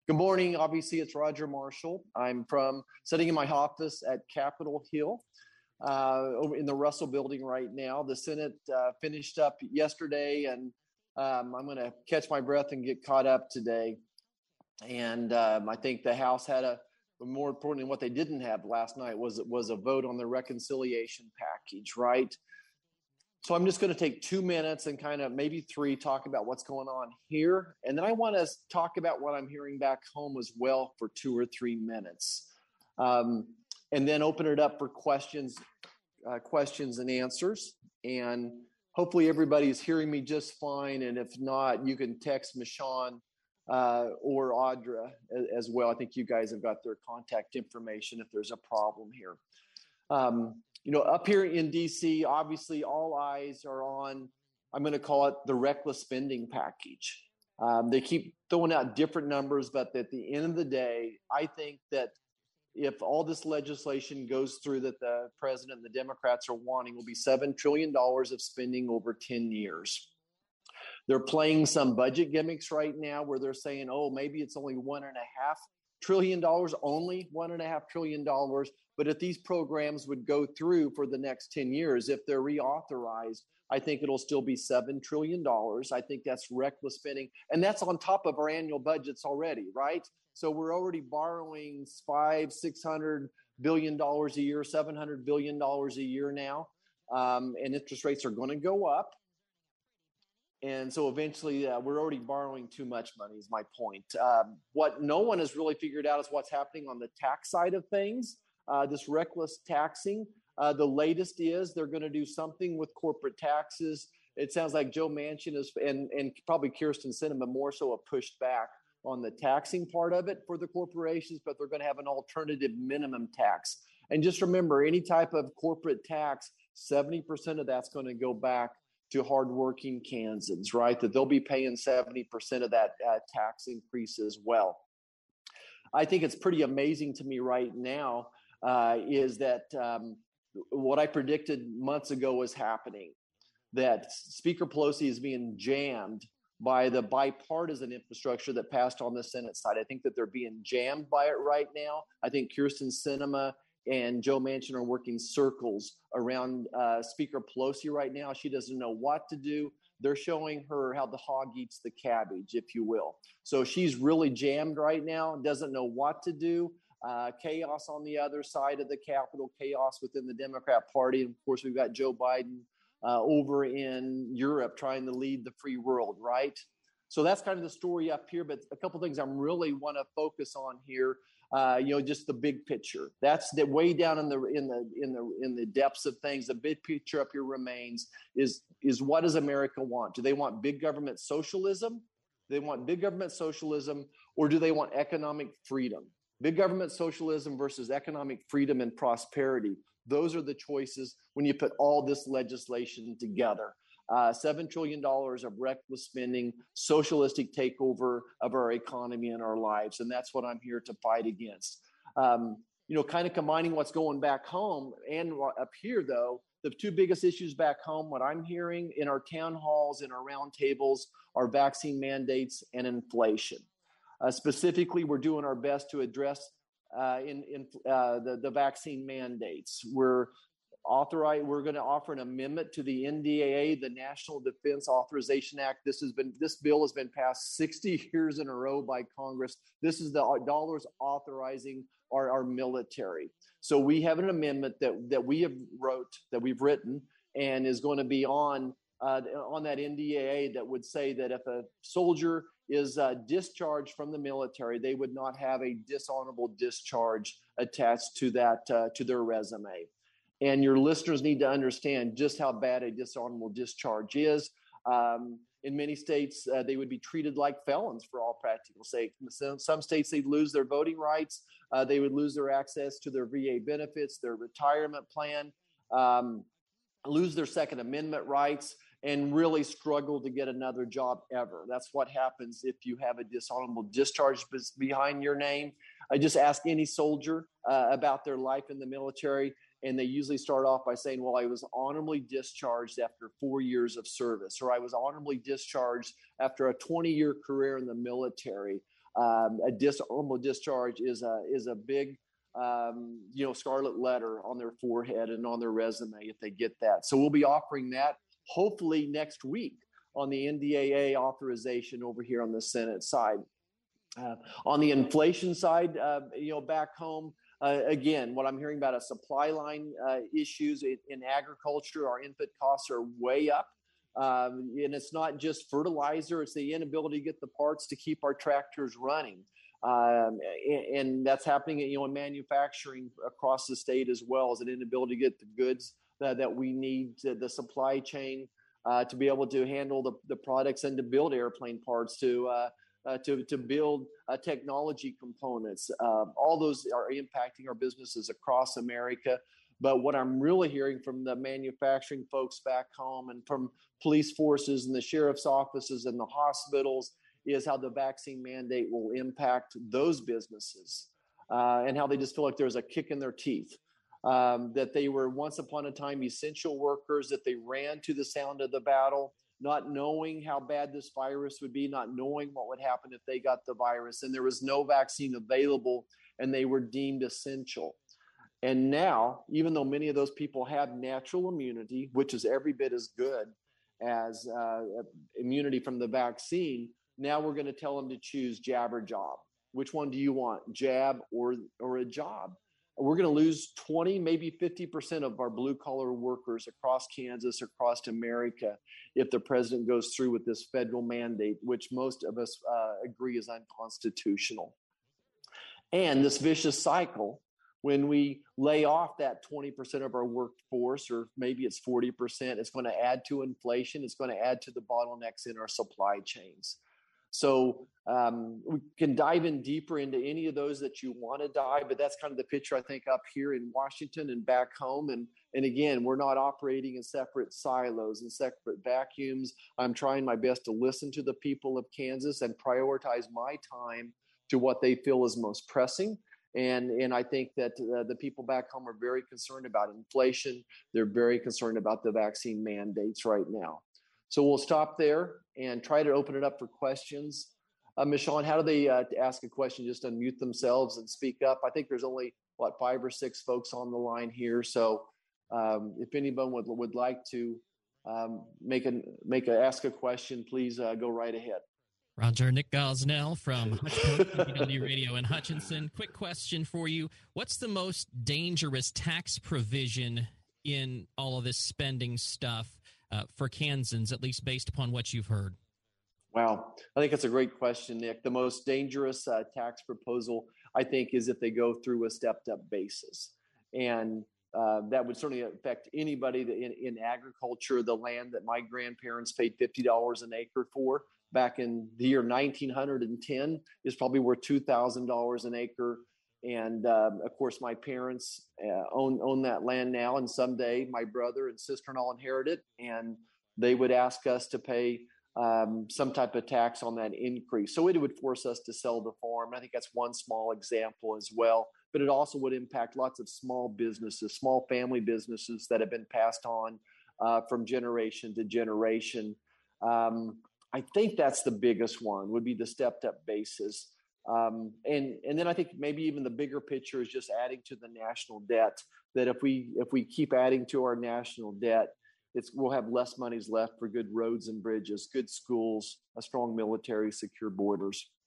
Good morning. Obviously, it's Roger Marshall. I'm sitting in my office at Capitol Hill over in the Russell Building right now. The Senate finished up yesterday, and I'm going to catch my breath and get caught up today. And I think the House had more importantly, what they didn't have last night was a vote on the reconciliation package, right? So I'm just going to take 2 minutes and kind of maybe 3 talk about what's going on here. And then I want to talk about what I'm hearing back home as well for 2 or 3 minutes. And then open it up for questions and answers. And hopefully everybody's hearing me just fine. And if not, you can text Michonne or Audra as well. I think you guys have got their contact information if there's a problem here. Up here in DC, obviously all eyes are on, I'm going to call it the reckless spending package. They keep throwing out different numbers, but at the end of the day, I think that if all this legislation goes through that the president and the Democrats are wanting, will be $7 trillion of spending over 10 years. They're playing some budget gimmicks right now where they're saying, oh, maybe it's only $1.5 trillion, only $1.5 trillion. But if these programs would go through for the next 10 years, if they're reauthorized, I think it'll still be $7 trillion. I think that's reckless spending. And that's on top of our annual budgets already, right? So we're already borrowing $600 billion a year, $700 billion a year now. And interest rates are going to go up. And so eventually we're already borrowing too much money is my point. What no one has really figured out is what's happening on the tax side of things. This reckless taxing. The latest is they're going to do something with corporate taxes. It sounds like Joe Manchin and probably Kyrsten Sinema more so have pushed back on the taxing part of it for the corporations, but they're going to have an alternative minimum tax. And just remember, any type of corporate tax, 70% of that's going to go back to hardworking Kansans, right? That they'll be paying 70% of that tax increase as well. I think it's pretty amazing to me right now is that what I predicted months ago was happening, that Speaker Pelosi is being jammed by the bipartisan infrastructure that passed on the Senate side. I think that they're being jammed by it right now. I think Kyrsten Sinema and Joe Manchin are working circles around Speaker Pelosi right now. She doesn't know what to do. They're showing her how the hog eats the cabbage, if you will. So she's really jammed right now, doesn't know what to do. Chaos on the other side of the Capitol, chaos within the Democrat Party. And of course, we've got Joe Biden over in Europe trying to lead the free world, right? So that's kind of the story up here. But a couple of things I really want to focus on here. Just the big picture. That's the way down in the depths of things. The big picture up here remains is what does America want? Do they want big government socialism? Do they want big government socialism, or do they want economic freedom? Big government socialism versus economic freedom and prosperity. Those are the choices when you put all this legislation together. $7 trillion of reckless spending, socialistic takeover of our economy and our lives. And that's what I'm here to fight against. Kind of combining what's going back home and up here, though, the two biggest issues back home, what I'm hearing in our town halls, in our roundtables, are vaccine mandates and inflation. Specifically, we're doing our best to address the vaccine mandates. We're going to offer an amendment to the NDAA, the National Defense Authorization Act. This bill has been passed 60 years in a row by Congress. This is the dollars authorizing our military. So we have an amendment that we've written, and is going to be on that NDAA that would say that if a soldier is discharged from the military, they would not have a dishonorable discharge attached to that to their resume. And your listeners need to understand just how bad a dishonorable discharge is. In many states, they would be treated like felons for all practical sake. In some states, they'd lose their voting rights. They would lose their access to their VA benefits, their retirement plan, lose their Second Amendment rights, and really struggle to get another job ever. That's what happens if you have a dishonorable discharge behind your name. I just ask any soldier about their life in the military, and they usually start off by saying, well, I was honorably discharged after 4 years of service, or I was honorably discharged after a 20-year career in the military. A dishonorable discharge is a big scarlet letter on their forehead and on their resume if they get that. So we'll be offering that hopefully next week on the NDAA authorization over here on the Senate side. On the inflation side, back home, again, what I'm hearing about is supply line issues in agriculture. Our input costs are way up. And it's not just fertilizer, it's the inability to get the parts to keep our tractors running. And that's happening in manufacturing across the state as well, as an inability to get the goods that we need, the supply chain to be able to handle the products and to build airplane parts, to build technology components. All those are impacting our businesses across America. But what I'm really hearing from the manufacturing folks back home and from police forces and the sheriff's offices and the hospitals is how the vaccine mandate will impact those businesses and how they just feel like there's a kick in their teeth. That they were once upon a time essential workers, that they ran to the sound of the battle, not knowing how bad this virus would be, not knowing what would happen if they got the virus, and there was no vaccine available, and they were deemed essential. And now, even though many of those people have natural immunity, which is every bit as good as immunity from the vaccine, now we're going to tell them to choose jab or job. Which one do you want, jab or a job? We're going to lose 20, maybe 50% of our blue-collar workers across Kansas, across America, if the president goes through with this federal mandate, which most of us agree is unconstitutional. And this vicious cycle, when we lay off that 20% of our workforce, or maybe it's 40%, it's going to add to inflation. It's going to add to the bottlenecks in our supply chains. So we can dive in deeper into any of those that you want to dive, but that's kind of the picture, I think, up here in Washington and back home. And again, we're not operating in separate silos and separate vacuums. I'm trying my best to listen to the people of Kansas and prioritize my time to what they feel is most pressing. And I think that the people back home are very concerned about inflation. They're very concerned about the vaccine mandates right now. So we'll stop there and try to open it up for questions. Michonne, how do they ask a question? Just unmute themselves and speak up. I think there's only, 5 or 6 folks on the line here. So if anyone would like to ask a question, please go right ahead. Roger, Nick Gosnell from KPW Radio in Hutchinson. Quick question for you. What's the most dangerous tax provision in all of this spending stuff for Kansans, at least based upon what you've heard? Wow. I think that's a great question, Nick. The most dangerous tax proposal, I think, is if they go through a stepped-up basis. And that would certainly affect anybody in agriculture. The land that my grandparents paid $50 an acre for back in the year 1910 is probably worth $2,000 an acre. And of course, my parents own that land now. And someday my brother and sister-in-law inherit it. And they would ask us to pay some type of tax on that increase. So it would force us to sell the farm. I think that's one small example as well. But it also would impact lots of small businesses, small family businesses that have been passed on from generation to generation. I think that's the biggest one, would be the stepped up basis. And then I think maybe even the bigger picture is just adding to the national debt, that if we keep adding to our national debt, we'll have less monies left for good roads and bridges, good schools, a strong military, secure borders.